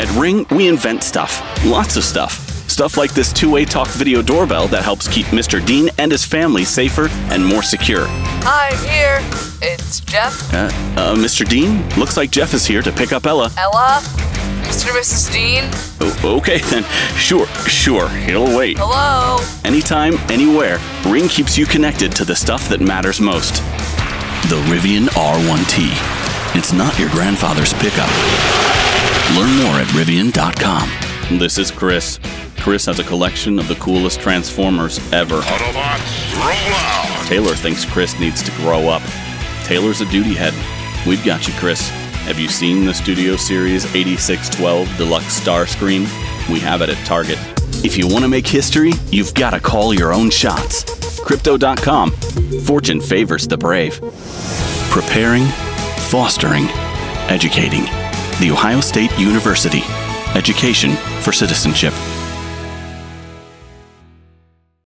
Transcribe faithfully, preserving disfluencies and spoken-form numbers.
At Ring, we invent stuff. Lots of stuff. Stuff like this two-way talk video doorbell that helps keep Mister Dean and his family safer and more secure. Hi, I'm here. It's Jeff. Uh, uh, Mister Dean? Looks like Jeff is here to pick up Ella. Ella? Mister and Missus Dean? O- okay, then. Sure, sure. He'll wait. Hello? Anytime, anywhere, Ring keeps you connected to the stuff that matters most. The Rivian R one T. It's not your grandfather's pickup. Learn more at Rivian dot com. This is Chris. Chris has a collection of the coolest Transformers ever. Autobots, roll out! Taylor thinks Chris needs to grow up. Taylor's a duty head. We've got you, Chris. Have you seen the Studio Series eighty-six twelve Deluxe Starscream? We have it at Target. If you want to make history, you've got to call your own shots. Crypto dot com. Fortune favors the brave. Preparing, fostering, educating. The Ohio State University. Education for citizenship.